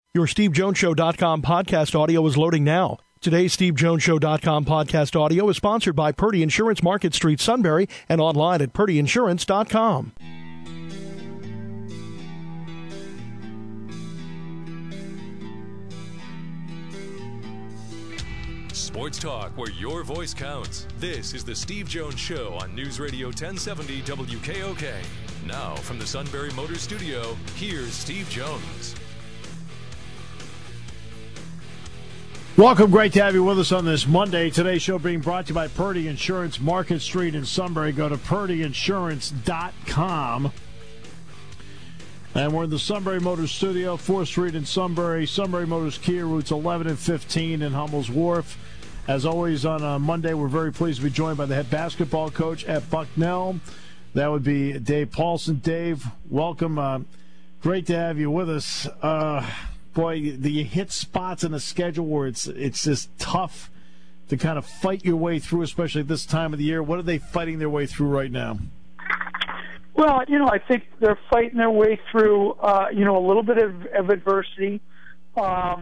Your SteveJonesShow.com podcast audio is loading now. Today's SteveJonesShow.com podcast audio is sponsored by Purdy Insurance, Market Street, Sunbury, and online at PurdyInsurance.com. Sports talk where your voice counts. This is the Steve Jones Show on News Radio 1070 WKOK. Now, from the Sunbury Motors Studio, here's Steve Jones. Welcome. Great to have you with us on this Monday. Today's show being brought to you by Purdy Insurance, Market Street in Sunbury. Go to PurdyInsurance.com. And we're in the Sunbury Motors Studio, 4th Street in Sunbury. Sunbury Motors Kia, routes 11 and 15 in Hummel's Wharf. As always, on a Monday, we're very pleased to be joined by the head basketball coach at Bucknell. That would be Dave Paulson. Dave, welcome. Great to have you with us. Boy, do you hit spots in the schedule where it's just tough to kind of fight your way through, especially at this time of the year? What are they fighting their way through right now? Well, I think they're fighting their way through, a little bit of adversity. But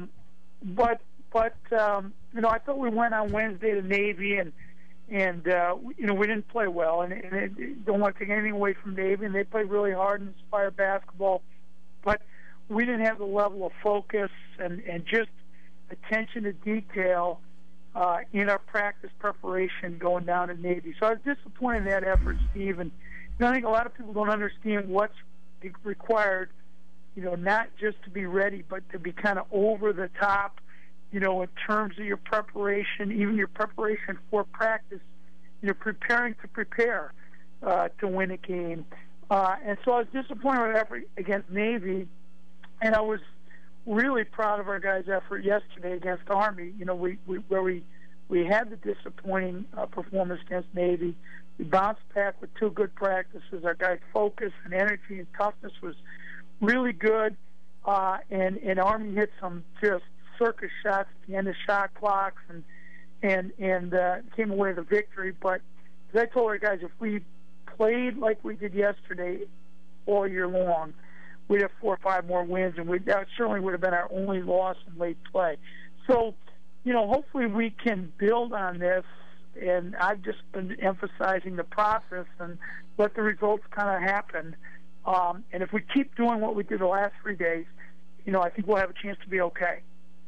I thought we went on Wednesday to Navy, and we didn't play well. And don't want to take anything away from Navy, and they played really hard and inspired basketball. But we didn't have the level of focus and just attention to detail in our practice preparation going down to Navy. So I was disappointed in that effort, Steve. And I think a lot of people don't understand what's required, not just to be ready, but to be kind of over the top, in terms of your preparation, even your preparation for practice, preparing to prepare to win a game. And so I was disappointed with that effort against Navy. And I was really proud of our guys' effort yesterday against Army. We had the disappointing performance against Navy. We bounced back with 2 good practices. Our guys' focus and energy and toughness was really good. And Army hit some just circus shots at the end of shot clocks and came away with a victory. But as I told our guys, if we played like we did yesterday all year long, we'd have 4 or 5 more wins, and that certainly would have been our only loss in late play. So, hopefully we can build on this, and I've just been emphasizing the process and let the results kind of happen. And if we keep doing what we did the last 3 days, I think we'll have a chance to be okay.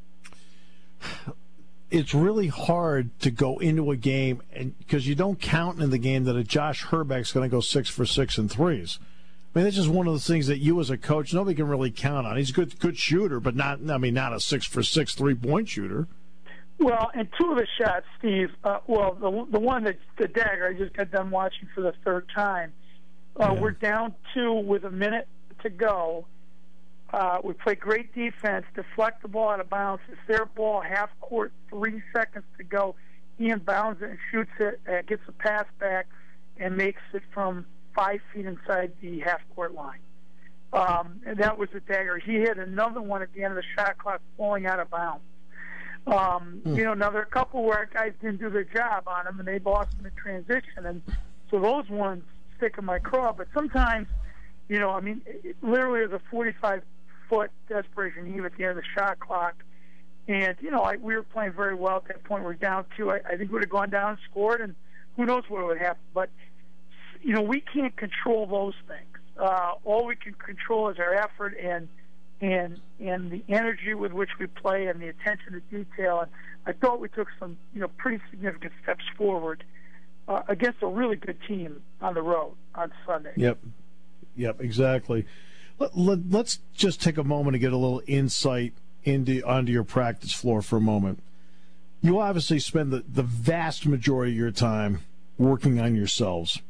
It's really hard to go into a game because you don't count in the game that a Josh Herbeck's going to go 6 for 6 in threes. I mean, that's just one of the things that you as a coach, nobody can really count on. He's a good shooter, but not a 6 for 6 3-point shooter. Well, and 2 of the shots, Steve, the one that's the dagger, I just got done watching for the 3rd time. We're down 2 with a minute to go. We play great defense, deflect the ball out of bounds. It's their ball, half court, 3 seconds to go. He inbounds it and shoots it, gets a pass back, and makes it from 5 feet inside the half-court line. And that was the dagger. He hit another one at the end of the shot clock falling out of bounds. Now there are a couple where our guys didn't do their job on him, and they lost in the transition. And so those ones stick in my craw. But sometimes, literally it was a 45-foot desperation heave at the end of the shot clock. And, we were playing very well at that point. We're down 2. I think we would have gone down and scored, and who knows what would happen. But we can't control those things. All we can control is our effort and the energy with which we play and the attention to detail. And I thought we took some, pretty significant steps forward against a really good team on the road on Sunday. Yep, exactly. Let's just take a moment to get a little insight onto your practice floor for a moment. You obviously spend the vast majority of your time working on yourselves.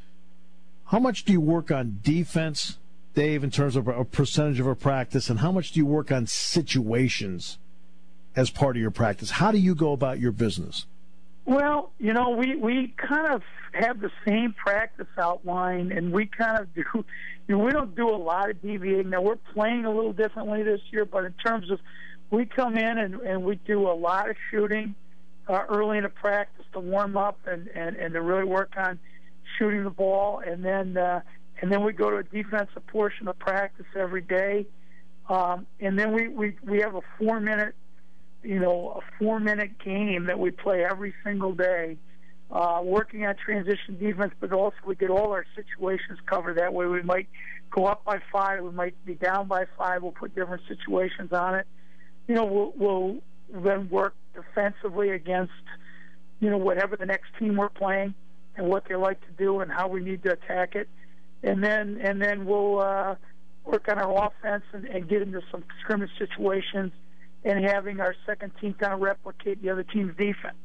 How much do you work on defense, Dave, in terms of a percentage of a practice, and how much do you work on situations as part of your practice? How do you go about your business? Well, we kind of have the same practice outline, and we kind of do. We don't do a lot of deviating. Now, we're playing a little differently this year, but in terms of we come in and we do a lot of shooting early in the practice to warm up and to really work on shooting the ball, and then we go to a defensive portion of practice every day. And then we have a 4-minute, a 4-minute game that we play every single day, working on transition defense, but also we get all our situations covered. That way we might go up by 5, we might be down by 5, we'll put different situations on it. We'll then work defensively against, whatever the next team we're playing and what they like to do and how we need to attack it. And then we'll work on our offense and get into some scrimmage situations and having our second team kind of replicate the other team's defense.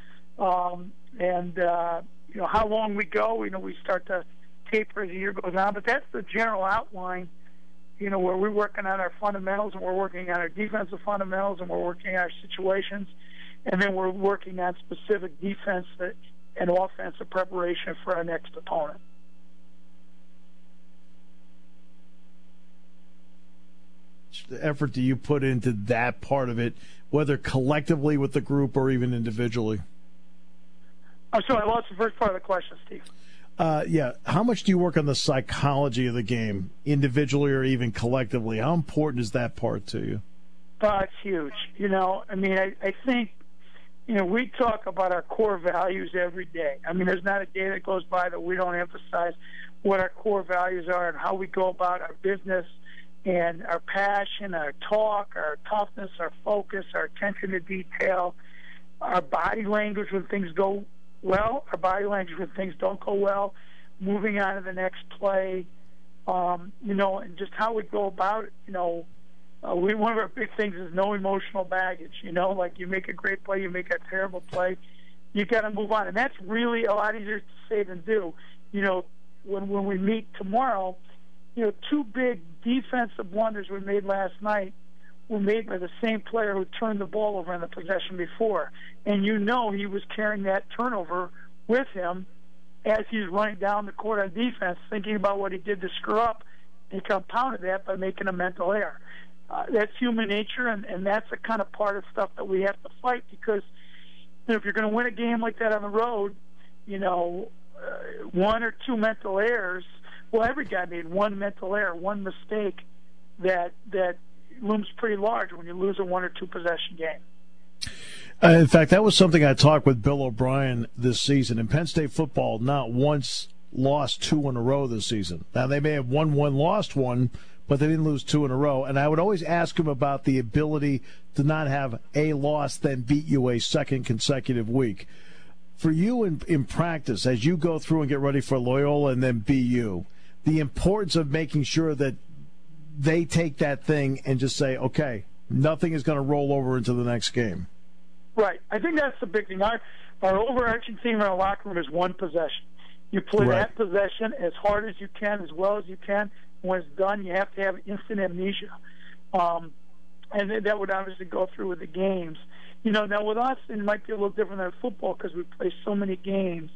How long we go, we start to taper as the year goes on. But that's the general outline, where we're working on our fundamentals and we're working on our defensive fundamentals and we're working on our situations. And then we're working on specific defense and offensive preparation for our next opponent. The effort that you put into that part of it, whether collectively with the group or even individually? I'm sorry, I lost the first part of the question, Steve. How much do you work on the psychology of the game, individually or even collectively? How important is that part to you? It's huge. I think, we talk about our core values every day. There's not a day that goes by that we don't emphasize what our core values are and how we go about our business and our passion, our talk, our toughness, our focus, our attention to detail, our body language when things go well, our body language when things don't go well, moving on to the next play, and just how we go about it. One of our big things is no emotional baggage. Like you make a great play, you make a terrible play, you got to move on, and that's really a lot easier to say than do. When we meet tomorrow, 2 big defensive blunders we made last night were made by the same player who turned the ball over in the possession before. And he was carrying that turnover with him as he's running down the court on defense, thinking about what he did to screw up, and he compounded that by making a mental error. That's human nature, and that's the kind of part of stuff that we have to fight because if you're going to win a game like that on the road, 1 or 2 mental errors, well, every guy made 1 mental error, 1 mistake that looms pretty large when you lose a 1 or 2 possession game. In fact, that was something I talked with Bill O'Brien this season. In Penn State football, not once lost 2 in a row this season. Now, they may have won 1, lost 1, but they didn't lose 2 in a row. And I would always ask him about the ability to not have a loss then beat you a second consecutive week. For you in practice, as you go through and get ready for Loyola and then BU, the importance of making sure that they take that thing and just say, okay, nothing is going to roll over into the next game. Right. I think that's the big thing. Our overarching theme in our locker room is 1 possession. You play that possession as hard as you can, as well as you can. When it's done, you have to have instant amnesia. And that would obviously go through with the games. Now with us, it might be a little different than football because we play so many games.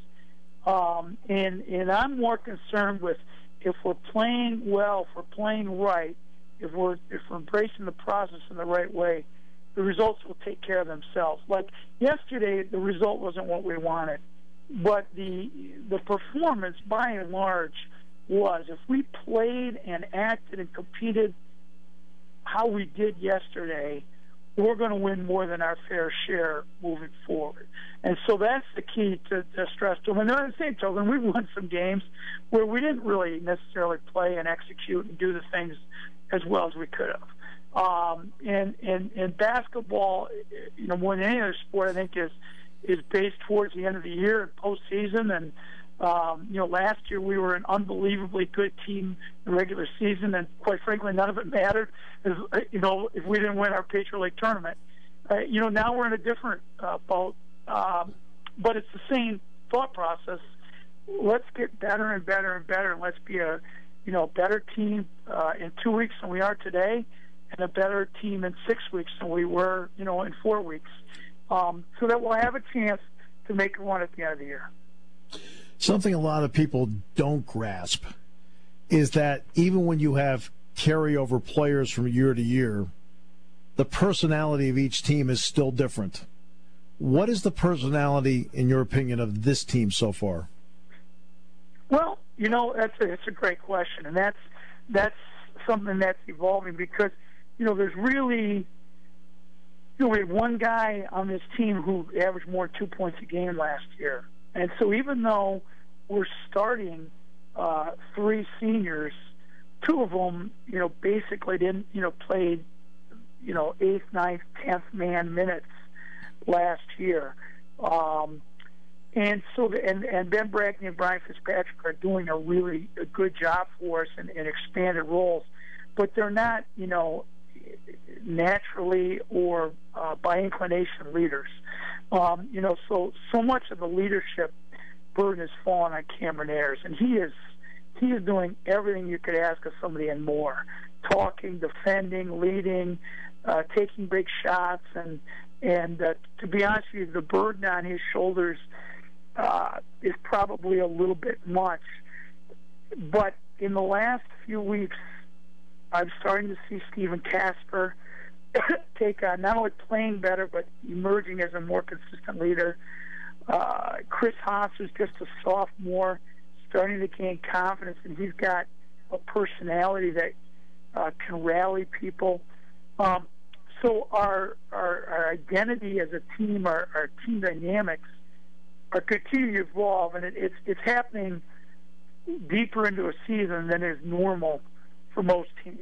And I'm more concerned with if we're playing well, if we're playing right, if we're embracing the process in the right way, the results will take care of themselves. Like yesterday, the result wasn't what we wanted, but the performance, by and large, was. If we played and acted and competed how we did yesterday, we're going to win more than our fair share moving forward. And so that's the key to stress to them. And on the same token, we've won some games where we didn't really necessarily play and execute and do the things as well as we could have. And basketball, more than any other sport, I think is based towards the end of the year and postseason. And last year we were an unbelievably good team in the regular season, and quite frankly, none of it mattered. If we didn't win our Patriot League tournament, now we're in a different boat. But it's the same thought process. Let's get better and better and better, and let's be a better team in 2 weeks than we are today, and a better team in 6 weeks than we were, in 4 weeks, so that we'll have a chance to make a run at the end of the year. Something a lot of people don't grasp is that even when you have carryover players from year to year, the personality of each team is still different. What is the personality, in your opinion, of this team so far? Well, that's a great question, and that's something that's evolving because, there's really, we had one guy on this team who averaged more than 2 points a game last year. And so even though we're starting 3 seniors, 2 of them, basically didn't, played, 8th, 9th, 10th man minutes last year. And so, and Ben Brackney and Brian Fitzpatrick are doing a good job for us in expanded roles, but they're not, naturally or by inclination leaders. So much of the leadership burden has fallen on Cameron Ayers, and he is doing everything you could ask of somebody and more: talking, defending, leading, taking big shots, and to be honest with you, the burden on his shoulders is probably a little bit much. But in the last few weeks, I'm starting to see Stephen Casper take on not only playing better, but emerging as a more consistent leader. Chris Haas is just a sophomore, starting to gain confidence, and he's got a personality that can rally people. So our identity as a team, our team dynamics, are continuing to evolve, and it's happening deeper into a season than is normal for most teams.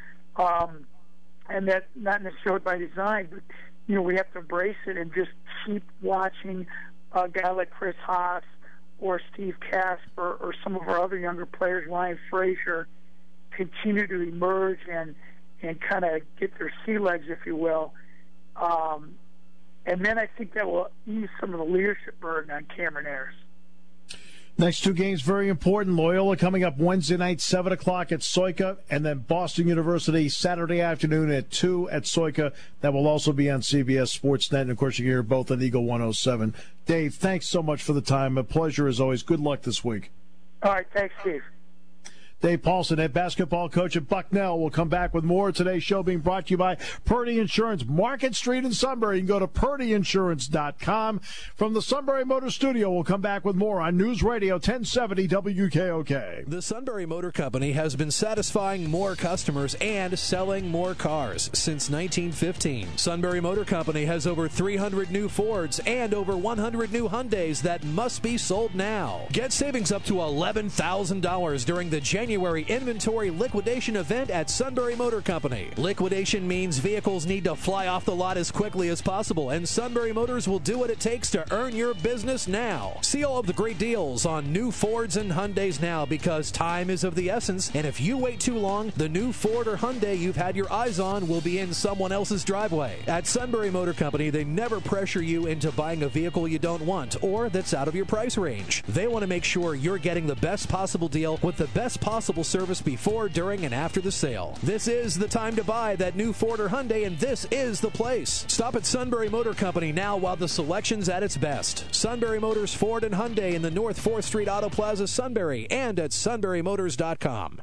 And that's not necessarily by design, but we have to embrace it and just keep watching a guy like Chris Haas or Steve Casper or some of our other younger players, Ryan Frazier, continue to emerge and kind of get their sea legs, if you will. And then I think that will ease some of the leadership burden on Cameron Ayers. Next 2 games, very important. Loyola coming up Wednesday night, 7 o'clock at Soika, and then Boston University Saturday afternoon at 2 at Soika. That will also be on CBS Sportsnet, and, of course, you can hear both on Eagle 107. Dave, thanks so much for the time. A pleasure as always. Good luck this week. All right, thanks, Steve. Dave Paulson, head basketball coach at Bucknell. We'll come back with more. Today's show being brought to you by Purdy Insurance, Market Street in Sunbury. You can go to purdyinsurance.com. From the Sunbury Motor Studio, we'll come back with more on News Radio 1070 WKOK. The Sunbury Motor Company has been satisfying more customers and selling more cars since 1915. Sunbury Motor Company has over 300 new Fords and over 100 new Hyundais that must be sold now. Get savings up to $11,000 during the January inventory liquidation event at Sunbury Motor Company. Liquidation means vehicles need to fly off the lot as quickly as possible, and Sunbury Motors will do what it takes to earn your business now. See all of the great deals on new Fords and Hyundais now, because time is of the essence, and if you wait too long, the new Ford or Hyundai you've had your eyes on will be in someone else's driveway. At Sunbury Motor Company, they never pressure you into buying a vehicle you don't want or that's out of your price range. They want to make sure you're getting the best possible deal with the best possible service before, during, and after the sale. This is the time to buy that new Ford or Hyundai, and this is the place. Stop at Sunbury Motor Company now while the selection's at its best. Sunbury Motors Ford and Hyundai in the North 4th Street Auto Plaza, Sunbury, and at sunburymotors.com.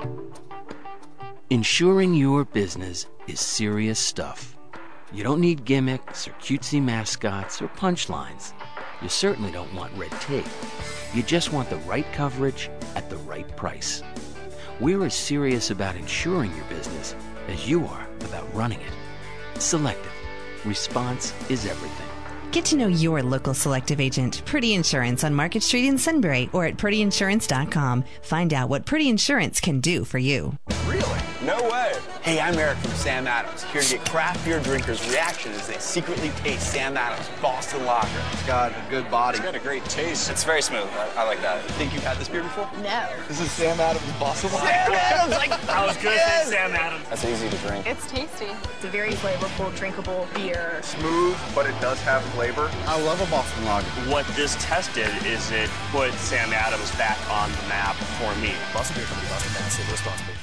Insuring your business is serious stuff. You don't need gimmicks or cutesy mascots or punchlines. You certainly don't want red tape. You just want the right coverage at the right price. We're as serious about insuring your business as you are about running it. Selective. Response is everything. Get to know your local Selective agent, Purdy Insurance, on Market Street in Sunbury or at purdyinsurance.com. Find out what Purdy Insurance can do for you. Really? No way. Hey, I'm Eric from Sam Adams, here to get craft beer drinkers' reaction as they secretly taste Sam Adams Boston Lager. It's got a good body. It's got a great taste. It's very smooth. I like that. Think you've had this beer before? No. This is Sam Adams Boston Lager. Sam Adams! I was going to say Sam Adams. That's easy to drink. It's tasty. It's a very flavorful, drinkable beer. Smooth, but it does have flavor. I love a Boston Lager. What this test did is it put Sam Adams back on the map for me. Boston Beer Company, Boston, Mass. Save responsibly.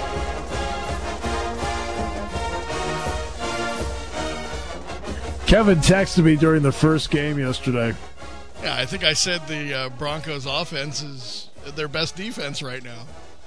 Kevin texted me during the first game yesterday. Yeah, I think I said the Broncos offense is their best defense right now.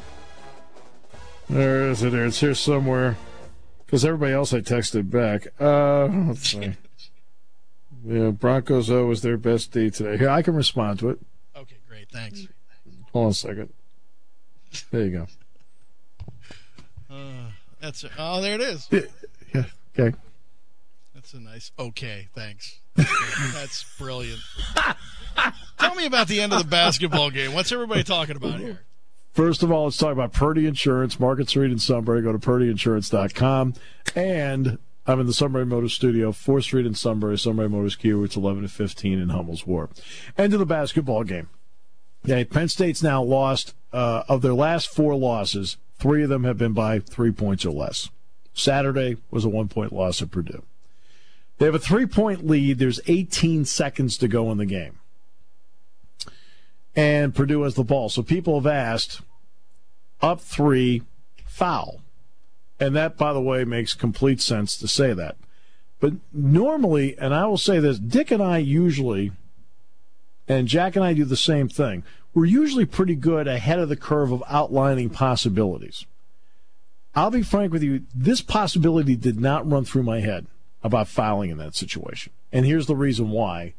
There is it. It's here somewhere. Because everybody else I texted back. Let's see. Yeah, Broncos was their best D today. Here, I can respond to it. Okay, great. Thanks. Hold on a second. There you go. There it is. Yeah. Okay. That's a nice. Okay, thanks. That's brilliant. Tell me about the end of the basketball game. What's everybody talking about here? First of all, let's talk about Purdy Insurance, Market Street in Sunbury. Go to purdyinsurance.com. And I'm in the Sunbury Motors studio, 4th Street in Sunbury, Sunbury Motors Kia, routes 11 and 15 in Hummel's Wharf. End of the basketball game. Okay, Penn State's now lost, of their last 4 losses, 3 of them have been by 3 points or less. Saturday was a 1-point loss at Purdue. They have a 3-point lead. There's 18 seconds to go in the game. And Purdue has the ball. So people have asked, up 3, foul. And that, by the way, makes complete sense to say that. But normally, and I will say this, Dick and I usually, and Jack and I do the same thing, we're usually pretty good ahead of the curve of outlining possibilities. I'll be frank with you, this possibility did not run through my head about fouling in that situation. And here's the reason why.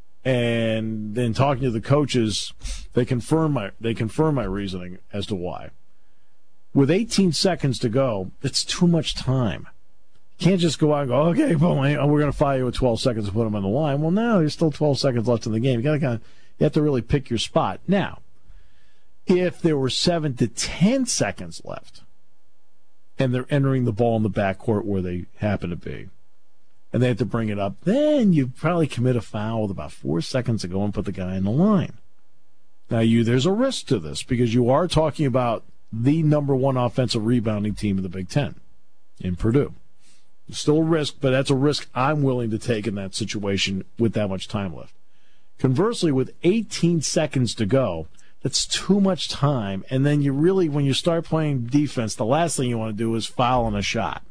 And then talking to the coaches, they confirm my reasoning as to why. With 18 seconds to go, it's too much time. You can't just go out and go, okay, well, we're going to fire you with 12 seconds to put him on the line. Well, no, there's still 12 seconds left in the game. You have to really pick your spot. Now, if there were 7 to 10 seconds left, and they're entering the ball in the backcourt where they happen to be, and they have to bring it up, then you probably commit a foul with about 4 seconds to go and put the guy in the line. Now, there's a risk to this because you are talking about the number 1 offensive rebounding team in the Big Ten in Purdue. It's still a risk, but that's a risk I'm willing to take in that situation with that much time left. Conversely, with 18 seconds to go, that's too much time, and then you really, when you start playing defense, the last thing you want to do is foul on a shot.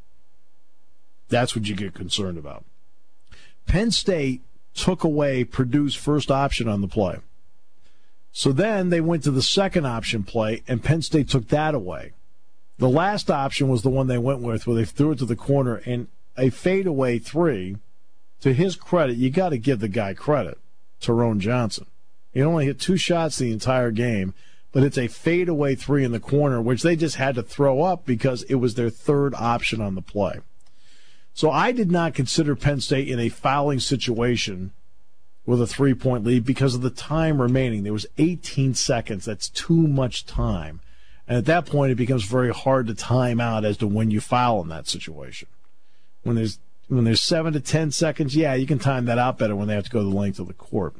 That's what you get concerned about. Penn State took away Purdue's first option on the play. So then they went to the second option play, and Penn State took that away. The last option was the one they went with, where they threw it to the corner, and a fadeaway 3. To his credit, you got to give the guy credit, Tyrone Johnson. He only hit 2 shots the entire game, but it's a fadeaway 3 in the corner, which they just had to throw up because it was their third option on the play. So I did not consider Penn State in a fouling situation with a 3-point lead because of the time remaining. There was 18 seconds. That's too much time. And at that point, it becomes very hard to time out as to when you foul in that situation. When there's 7 to 10 seconds, yeah, you can time that out better when they have to go the length of the court.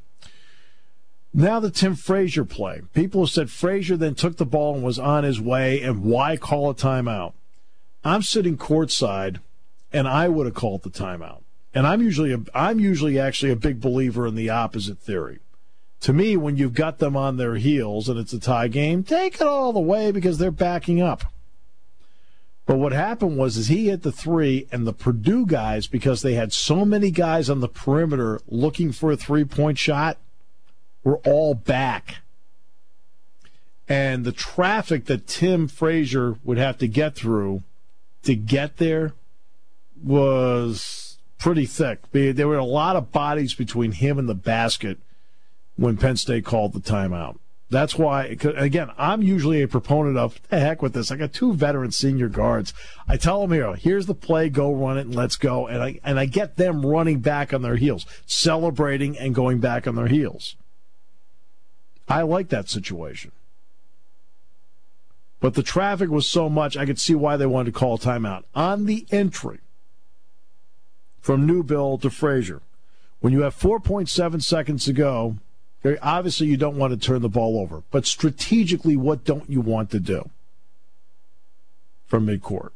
Now the Tim Frazier play. People have said Frazier then took the ball and was on his way, and why call a timeout? I'm sitting courtside, and I would have called the timeout. And I'm usually actually a big believer in the opposite theory. To me, when you've got them on their heels and it's a tie game, take it all the way because they're backing up. But what happened was he hit the 3, and the Purdue guys, because they had so many guys on the perimeter looking for a 3-point shot, were all back. And the traffic that Tim Frazier would have to get through to get there was pretty thick. There were a lot of bodies between him and the basket when Penn State called the timeout. That's why, again, I'm usually a proponent of, the heck with this. I got 2 veteran senior guards. I tell them, here's the play, go run it, and let's go. And I get them running back on their heels, celebrating and going back on their heels. I like that situation. But the traffic was so much, I could see why they wanted to call a timeout. On the entry from Newbill to Frazier, when you have 4.7 seconds to go, obviously you don't want to turn the ball over. But strategically, what don't you want to do from midcourt?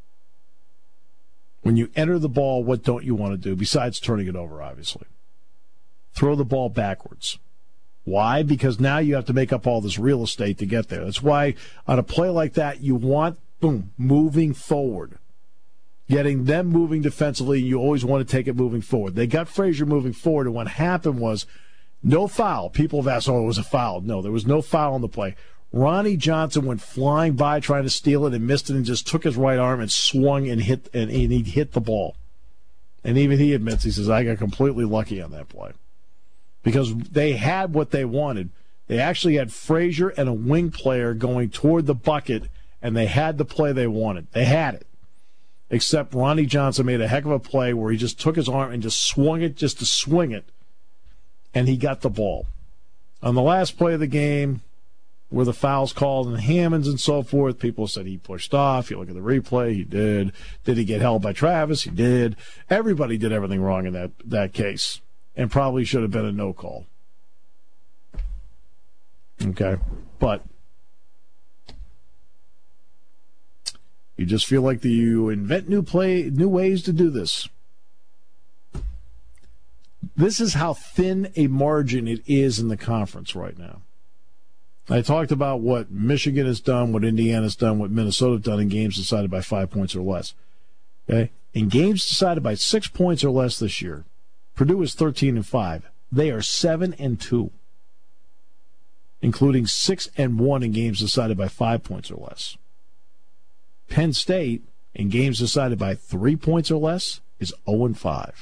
When you enter the ball, what don't you want to do, besides turning it over, obviously? Throw the ball backwards. Why? Because now you have to make up all this real estate to get there. That's why on a play like that, you want, moving forward. Getting them moving defensively, you always want to take it moving forward. They got Frazier moving forward, and what happened was no foul. People have asked, it was a foul. No, there was no foul on the play. Ronnie Johnson went flying by trying to steal it and missed it and just took his right arm and swung and hit, and he hit the ball. And even he admits, he says, I got completely lucky on that play. Because they had what they wanted. They actually had Frazier and a wing player going toward the bucket, and they had the play they wanted. They had it. Except Ronnie Johnson made a heck of a play where he just took his arm and just swung it just to swing it, and he got the ball. On the last play of the game, where the fouls called and Hammonds and so forth, people said he pushed off. You look at the replay, he did. Did he get held by Travis? He did. Everybody did everything wrong in that case, and probably should have been a no call. Okay, but you just feel like you invent new ways to do this. This is how thin a margin it is in the conference right now. I talked about what Michigan has done, what Indiana's done, what Minnesota have done in games decided by 5 points or less. Okay? In games decided by 6 points or less this year, Purdue is 13-5. They are 7-2, including 6-1 in games decided by 5 points or less. Penn State, in games decided by 3 points or less, is 0-5.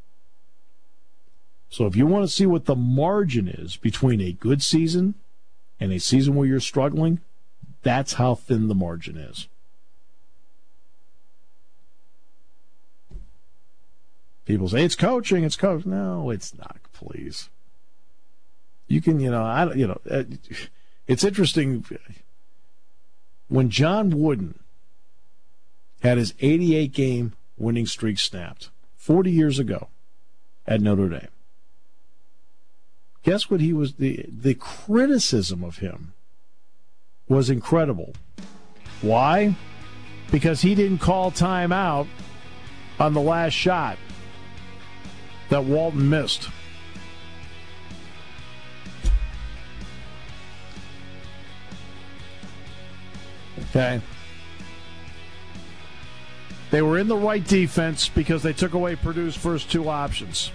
So if you want to see what the margin is between a good season and a season where you're struggling, that's how thin the margin is. People say, it's coaching, it's coaching. No, it's not, please. You can, it's interesting. When John Wooden had his 88-game winning streak snapped 40 years ago at Notre Dame, guess what he was? The criticism of him was incredible. Why? Because he didn't call timeout on the last shot that Walton missed. Okay. They were in the right defense because they took away Purdue's first two options.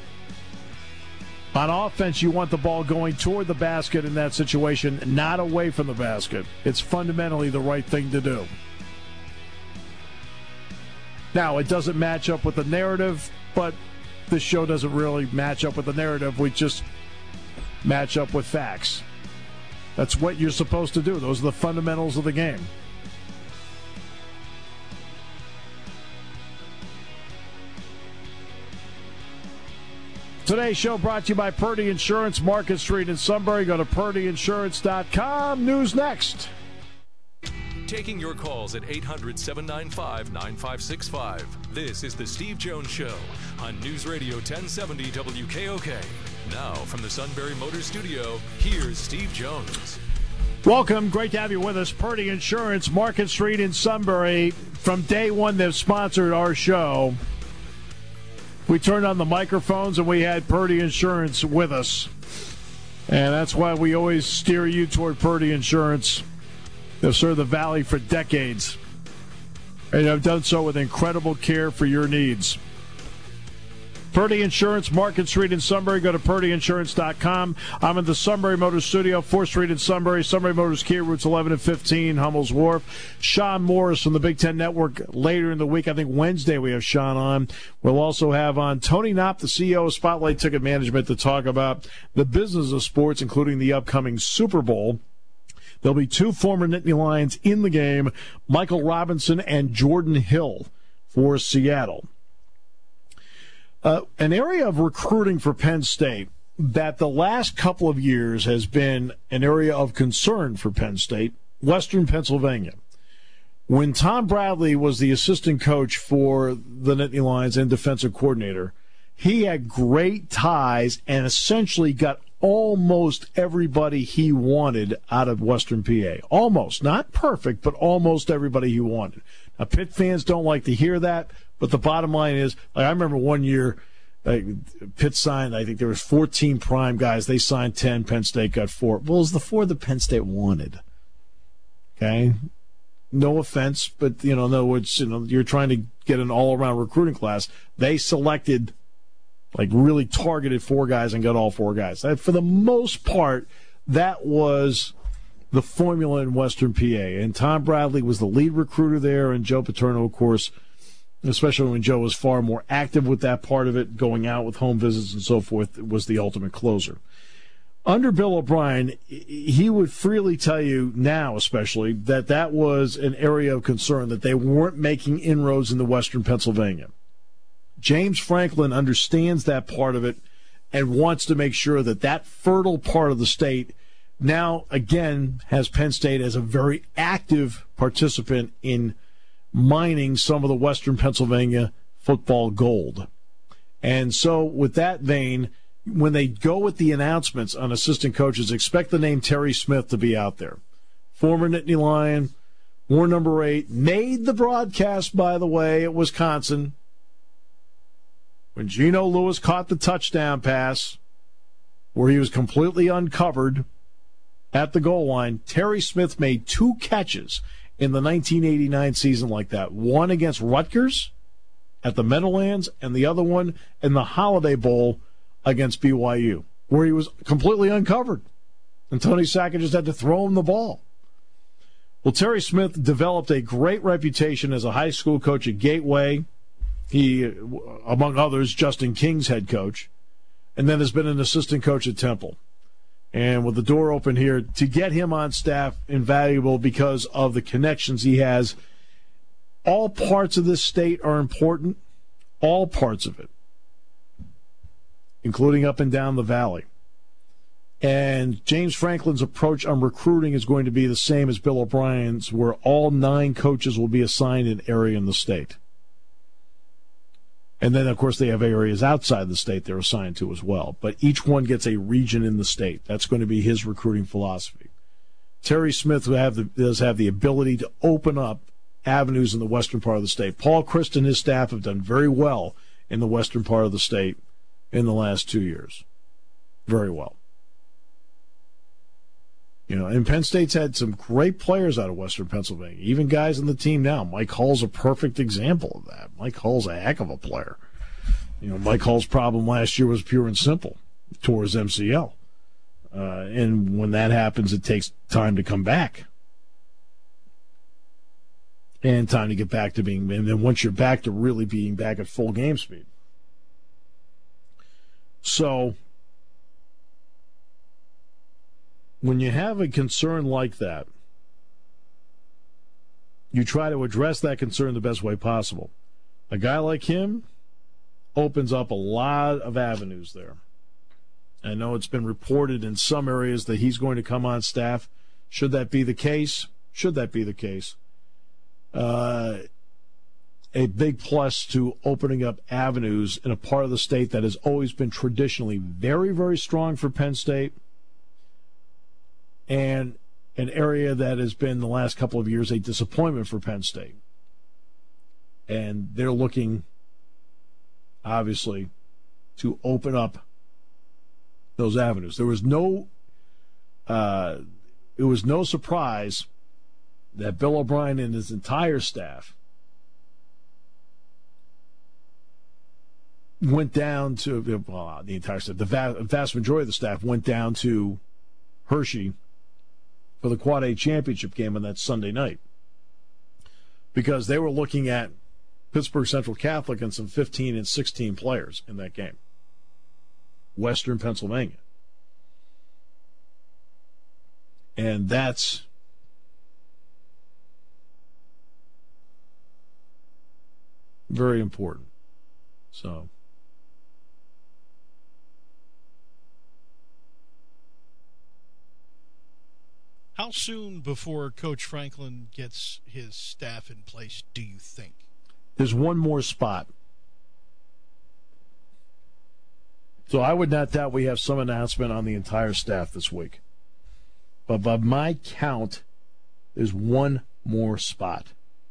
On offense, you want the ball going toward the basket in that situation, not away from the basket. It's fundamentally the right thing to do. Now, it doesn't match up with the narrative, but this show doesn't really match up with the narrative. We just match up with facts. That's what you're supposed to do. Those are the fundamentals of the game. Today's show brought to you by Purdy Insurance, Market Street in Sunbury. Go to PurdyInsurance.com. News next. Taking your calls at 800-795-9565. This is the Steve Jones Show on News Radio 1070 WKOK. Now from the Sunbury Motor Studio, here's Steve Jones. Welcome. Great to have you with us. Purdy Insurance, Market Street in Sunbury. From day one, they've sponsored our show. We turned on the microphones and we had Purdy Insurance with us. And that's why we always steer you toward Purdy Insurance. They've served the Valley for decades. And have done so with incredible care for your needs. Purdy Insurance, Market Street in Sunbury. Go to PurdyInsurance.com. I'm in the Sunbury Motors Studio, 4th Street in Sunbury. Sunbury Motors Kia, routes 11 and 15, Hummel's Wharf. Sean Morris from the Big Ten Network later in the week. I think Wednesday we have Sean on. We'll also have on Tony Knopp, the CEO of Spotlight Ticket Management, to talk about the business of sports, including the upcoming Super Bowl. There'll be two former Nittany Lions in the game, Michael Robinson and Jordan Hill for Seattle. An area of recruiting for Penn State that the last couple of years has been an area of concern for Penn State, Western Pennsylvania. When Tom Bradley was the assistant coach for the Nittany Lions and defensive coordinator, he had great ties and essentially got almost everybody he wanted out of Western PA. Almost. Not perfect, but almost everybody he wanted. Now, Pitt fans don't like to hear that, but the bottom line is, I remember one year, Pitt signed, I think there was 14 prime guys. They signed 10. Penn State got 4. Well, it was the 4 that Penn State wanted. Okay? No offense, but, in other words, you're trying to get an all-around recruiting class. They selected, really targeted 4 guys and got all 4 guys. For the most part, that was the formula in Western PA. And Tom Bradley was the lead recruiter there, and Joe Paterno, of course, especially when Joe was far more active with that part of it, going out with home visits and so forth, was the ultimate closer. Under Bill O'Brien, he would freely tell you now, especially, that was an area of concern, that they weren't making inroads into Western Pennsylvania. James Franklin understands that part of it and wants to make sure that fertile part of the state now, again, has Penn State as a very active participant in mining some of the Western Pennsylvania football gold. And so with that vein, when they go with the announcements on assistant coaches, expect the name Terry Smith to be out there. Former Nittany Lion, war number 8, made the broadcast, by the way, at Wisconsin. When Geno Lewis caught the touchdown pass, where he was completely uncovered at the goal line, Terry Smith made 2 catches in the 1989 season like that. One against Rutgers at the Meadowlands, and the other one in the Holiday Bowl against BYU, where he was completely uncovered. And Tony Sackett just had to throw him the ball. Well, Terry Smith developed a great reputation as a high school coach at Gateway. He, among others, Justin King's head coach, and then has been an assistant coach at Temple. And with the door open here, to get him on staff, invaluable because of the connections he has. All parts of this state are important, all parts of it, including up and down the valley. And James Franklin's approach on recruiting is going to be the same as Bill O'Brien's, where all 9 coaches will be assigned an area in the state. And then, of course, they have areas outside the state they're assigned to as well. But each one gets a region in the state. That's going to be his recruiting philosophy. Terry Smith does have the ability to open up avenues in the western part of the state. Paul Christ and his staff have done very well in the western part of the state in the last 2 years. Very well. You know, and Penn State's had some great players out of Western Pennsylvania, even guys on the team now. Mike Hull's a perfect example of that. Mike Hull's a heck of a player. You know, Mike Hull's problem last year was pure and simple. Tore his MCL. And when that happens, it takes time to come back. And time to get back to being, and then once you're back to really being back at full game speed. So, when you have a concern like that, you try to address that concern the best way possible. A guy like him opens up a lot of avenues there. I know it's been reported in some areas that he's going to come on staff. Should that be the case? A big plus to opening up avenues in a part of the state that has always been traditionally very, very strong for Penn State, and an area that has been the last couple of years a disappointment for Penn State. And they're looking, obviously, to open up those avenues. It was no surprise that Bill O'Brien and his entire staff went down to, well, the entire staff, the vast majority of the staff went down to Hershey for the Quad A championship game on that Sunday night, because they were looking at Pittsburgh Central Catholic and some 15 and 16 players in that game. Western Pennsylvania. And that's very important. So, how soon before Coach Franklin gets his staff in place do you think? There's one more spot. So I would not doubt we have some announcement on the entire staff this week. But by my count, there's one more spot.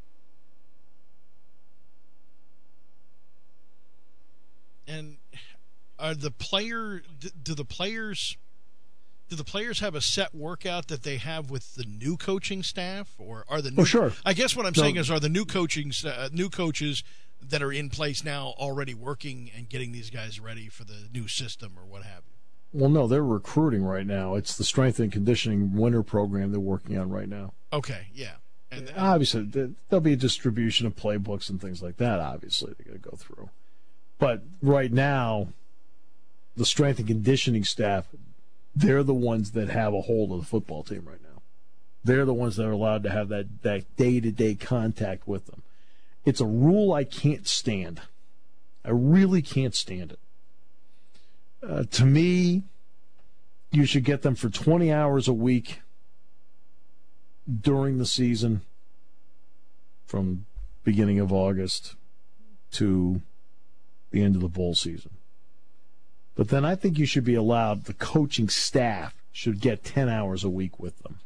And are the do the players have a set workout that they have with the new coaching staff, or are the new? Oh, sure. I guess what I'm saying is, are the new coaches that are in place now already working and getting these guys ready for the new system or what have you? Well, no, they're recruiting right now. It's the strength and conditioning winter program they're working on right now. Okay, yeah. And obviously, there'll be a distribution of playbooks and things like that, obviously, they're going to go through. But right now, the strength and conditioning staff they're the ones that have a hold of the football team right now. They're the ones that are allowed to have that day-to-day contact with them. It's a rule I can't stand. I really can't stand it. To me, you should get them for 20 hours a week during the season, from beginning of August to the end of the bowl season. But then I think you should be allowed, the coaching staff should get 10 hours a week with them,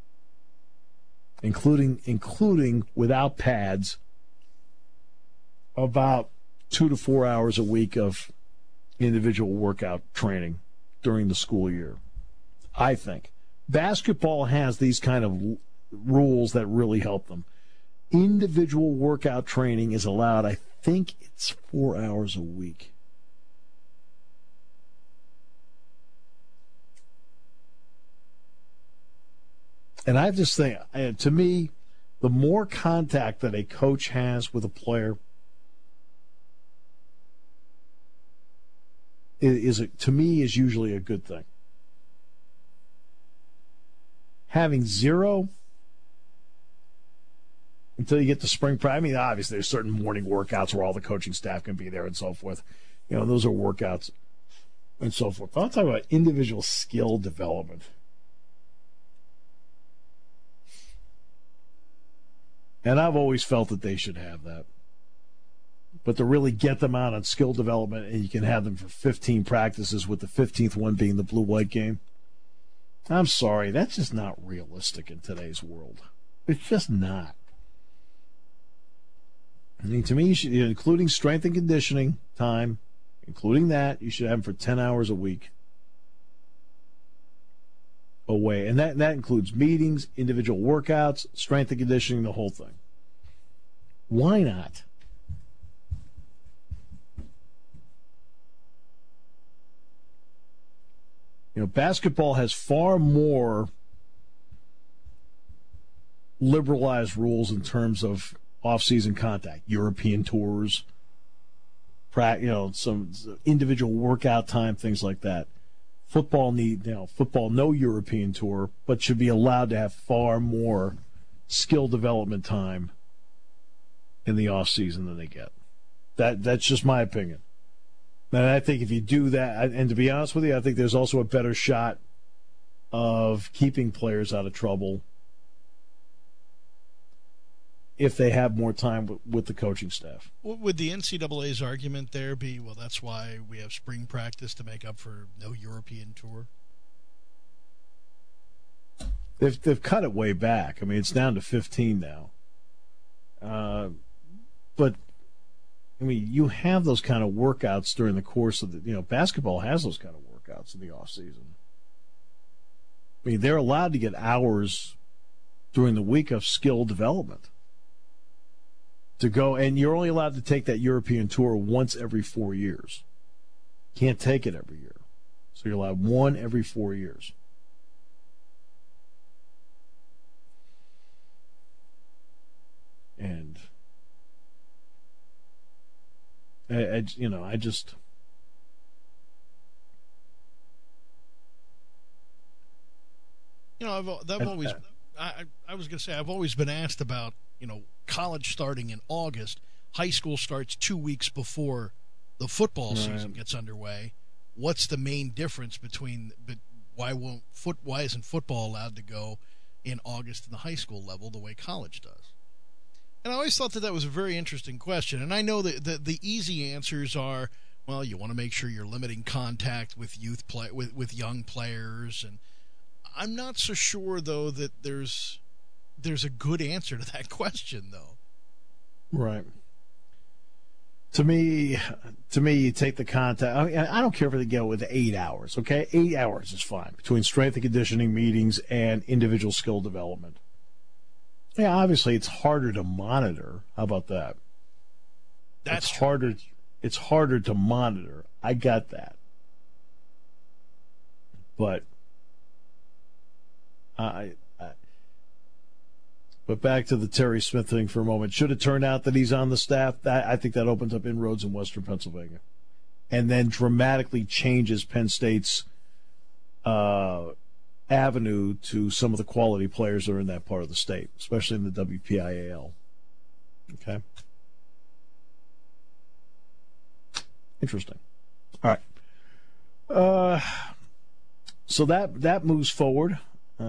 including without pads, about 2 to 4 hours a week of individual workout training during the school year. I think basketball has these kind of rules that really help them. Individual workout training is allowed, I think it's 4 hours a week. And I just think, to me, the more contact that a coach has with a player to me is usually a good thing. Having zero until you get to spring practice. I mean, obviously, there's certain morning workouts where all the coaching staff can be there and so forth. You know, those are workouts and so forth. But I'll talk about individual skill development. And I've always felt that they should have that. But to really get them out on skill development, and you can have them for 15 practices, with the 15th one being the blue-white game, I'm sorry, that's just not realistic in today's world. It's just not. I mean, to me, you should, including strength and conditioning time, including that, you should have them for 10 hours a week away. And that includes meetings, individual workouts, strength and conditioning, the whole thing. Why not? You know, basketball has far more liberalized rules in terms of off-season contact, European tours, some individual workout time, things like that. Football no European tour, but should be allowed to have far more skill development time in the off-season than they get. That's just my opinion. And I think if you do that, and to be honest with you, I think there's also a better shot of keeping players out of trouble if they have more time with the coaching staff. Would the NCAA's argument there be, well, that's why we have spring practice to make up for no European tour? They've cut it way back. I mean, it's down to 15 now. But I mean, you have those kind of workouts during the course of basketball has those kind of workouts in the off season. I mean, they're allowed to get hours during the week of skill development to go, and you're only allowed to take that European tour once every 4 years. Can't take it every year. So you're allowed one every 4 years. And I just I've always I was going to say I've always been asked about college starting in August. High school starts 2 weeks before the football season gets underway. What's the main difference between why isn't football allowed to go in August in the high school level the way college does? And I always thought that was a very interesting question. And I know that the easy answers are, well, you want to make sure you're limiting contact with with young players, and I'm not so sure though that there's a good answer to that question though. Right. To me, you take the contact. I mean, I don't care if they go with 8 hours. Okay, 8 hours is fine between strength and conditioning meetings and individual skill development. Yeah, obviously it's harder to monitor. How about that? That's harder. It's harder to monitor. I got that. But but back to the Terry Smith thing for a moment. Should it turn out that he's on the staff, I think that opens up inroads in Western Pennsylvania, and then dramatically changes Penn State's avenue to some of the quality players that are in that part of the state, especially in the WPIAL. Okay? Interesting. All right. So that moves forward.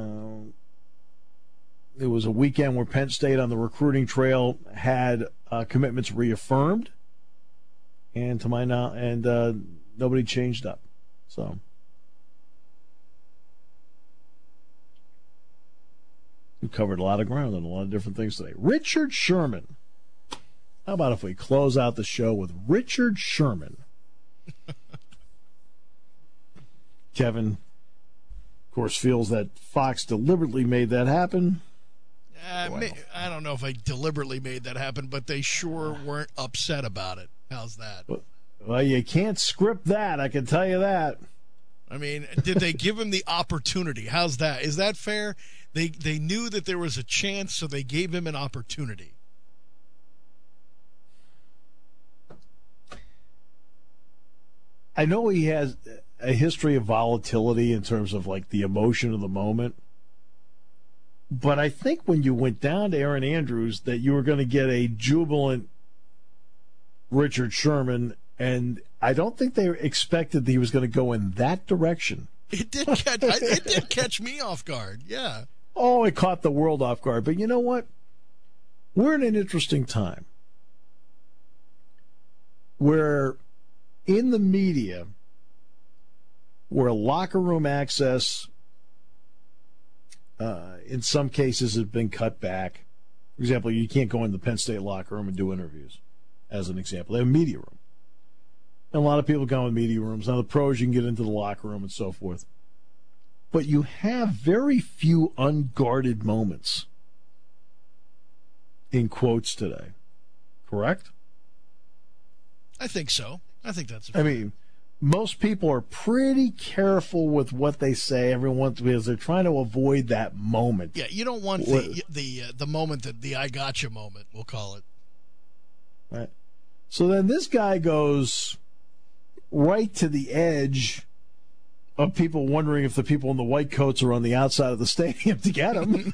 It was a weekend where Penn State on the recruiting trail had commitments reaffirmed, and to my knowledge, nobody changed up. So we covered a lot of ground and a lot of different things today. Richard Sherman. How about if we close out the show with Richard Sherman? Kevin, of course, feels that Fox deliberately made that happen. I don't know if I deliberately made that happen, but they sure weren't upset about it. How's that? Well, you can't script that, I can tell you that. I mean, did they give him the opportunity? How's that? Is that fair? They knew that there was a chance, so they gave him an opportunity. I know he has a history of volatility in terms of like the emotion of the moment. But I think when you went down to Aaron Andrews that you were going to get a jubilant Richard Sherman, and I don't think they expected that he was going to go in that direction. It did catch me off guard, yeah. Oh, it caught the world off guard. But you know what? We're in an interesting time where in the media, where locker room access in some cases has been cut back. For example, you can't go in the Penn State locker room and do interviews, as an example. They have a media room. And a lot of people go in media rooms. Now, the pros, you can get into the locker room and so forth. But you have very few unguarded moments in quotes today. Correct? I think so. I think that's I mean, most people are pretty careful with what they say because they're trying to avoid that moment. Yeah, you don't want the moment that the I gotcha moment, we'll call it. Right. So then this guy goes right to the edge of people wondering if the people in the white coats are on the outside of the stadium to get him.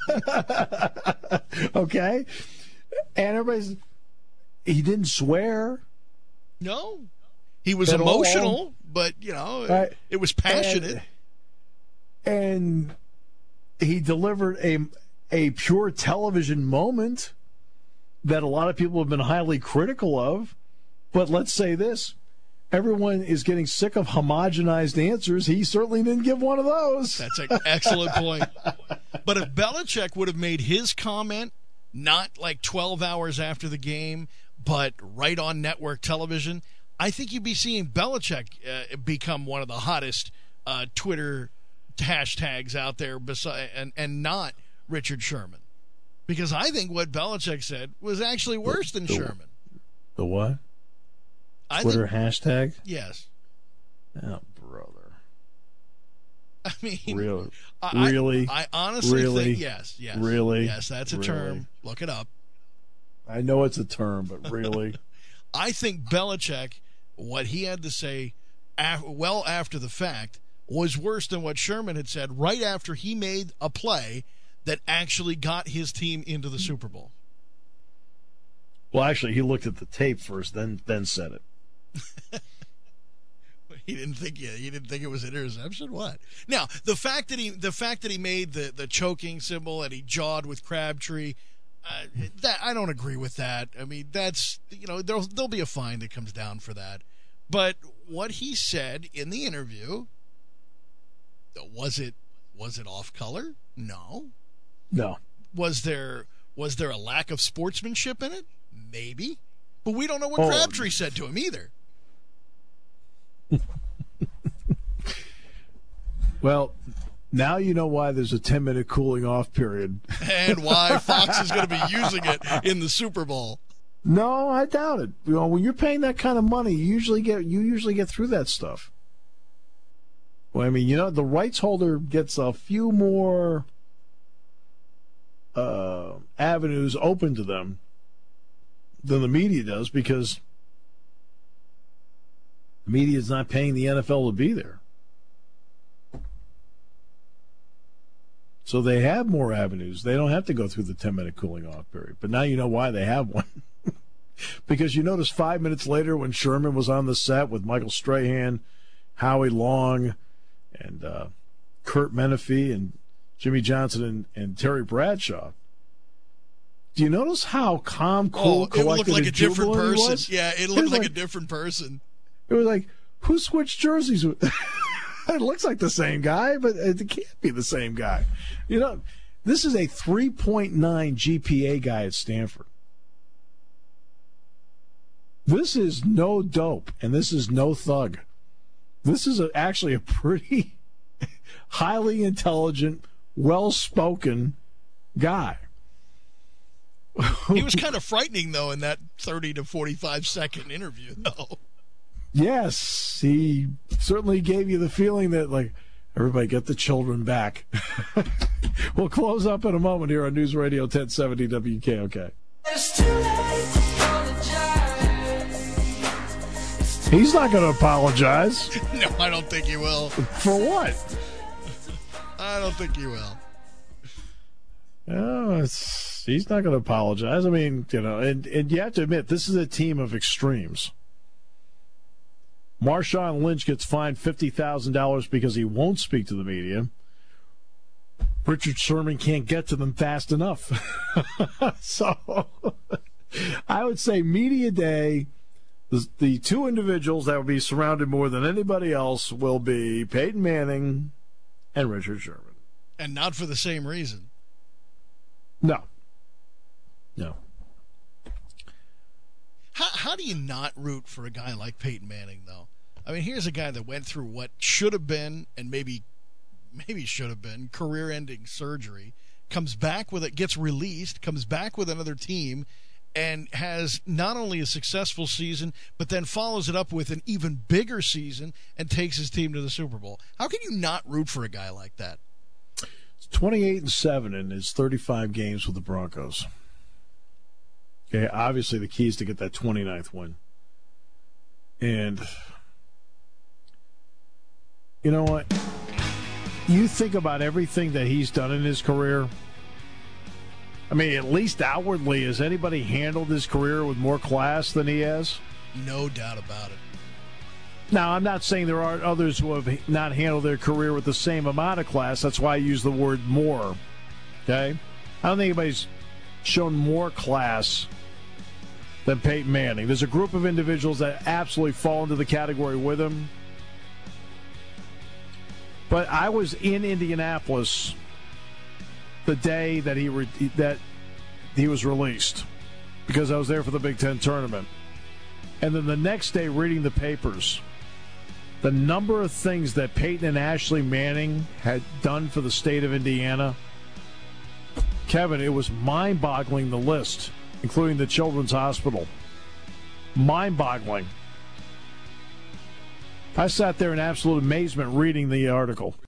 Okay? And he didn't swear. No. He was emotional, but, right. It was passionate. And he delivered a pure television moment that a lot of people have been highly critical of. But let's say this. Everyone is getting sick of homogenized answers. He certainly didn't give one of those. That's an excellent point. But if Belichick would have made his comment not like 12 hours after the game, but right on network television, I think you'd be seeing Belichick become one of the hottest Twitter hashtags out there, and not Richard Sherman. Because I think what Belichick said was actually worse than Sherman. The what? Twitter hashtag? Yes. Oh, brother. I mean, really? I honestly think yes. Really? Yes, that's a term. Look it up. I know it's a term, but really? I think Belichick, what he had to say well after the fact, was worse than what Sherman had said right after he made a play that actually got his team into the Super Bowl. Well, actually, he looked at the tape first, then said it. He didn't think it was an interception. What? Now, the fact that he made the choking symbol and he jawed with Crabtree, that I don't agree with that. I mean, that's there'll be a fine that comes down for that. But what he said in the interview, was it off color? No. Was there a lack of sportsmanship in it? Maybe. But we don't know what Crabtree said to him either. Well, now you know why there's a 10-minute cooling off period. And why Fox is going to be using it in the Super Bowl. No, I doubt it. When you're paying that kind of money, you usually get through that stuff. Well, I mean, the rights holder gets a few more avenues open to them than the media does, because the media is not paying the NFL to be there. So they have more avenues. They don't have to go through the 10-minute cooling off period. But now you know why they have one. Because you notice 5 minutes later when Sherman was on the set with Michael Strahan, Howie Long, and Kurt Menefee, and Jimmy Johnson, and Terry Bradshaw. Do you notice how calm, cool, collected, it looked like a different person. Was? Yeah, it looked like a different person. It was like, who switched jerseys with? It looks like the same guy, but it can't be the same guy. You know, this is a 3.9 GPA guy at Stanford. This is no dope, and this is no thug. This is actually a pretty highly intelligent, well-spoken guy. He was kind of frightening, though, in that 30 to 45-second interview, though. Yes, he certainly gave you the feeling that, like, everybody get the children back. We'll close up in a moment here on News Radio 1070 WKOK. It's too late to apologize. He's not going to apologize. No, I don't think he will. For what? I don't think he will. No, he's not going to apologize. I mean, you know, and you have to admit, this is a team of extremes. Marshawn Lynch gets fined $50,000 because he won't speak to the media. Richard Sherman can't get to them fast enough. So I would say media day, the two individuals that will be surrounded more than anybody else will be Peyton Manning and Richard Sherman. And not for the same reason. No. How do you not root for a guy like Peyton Manning, though? I mean, here's a guy that went through what should have been, and maybe should have been, career-ending surgery, comes back with it, gets released, comes back with another team, and has not only a successful season, but then follows it up with an even bigger season and takes his team to the Super Bowl. How can you not root for a guy like that? 28-7 in his 35 games with the Broncos. Okay, obviously the key is to get that 29th win. And you know what? You think about everything that he's done in his career. I mean, at least outwardly, has anybody handled his career with more class than he has? No doubt about it. Now, I'm not saying there aren't others who have not handled their career with the same amount of class. That's why I use the word more. Okay? I don't think anybody's shown more class than Peyton Manning. There's a group of individuals that absolutely fall into the category with him. But I was in Indianapolis the day that he was released because I was there for the Big Ten tournament. And then the next day reading the papers, the number of things that Peyton and Ashley Manning had done for the state of Indiana, Kevin, it was mind-boggling, the list, including the Children's Hospital. Mind-boggling. I sat there in absolute amazement reading the article.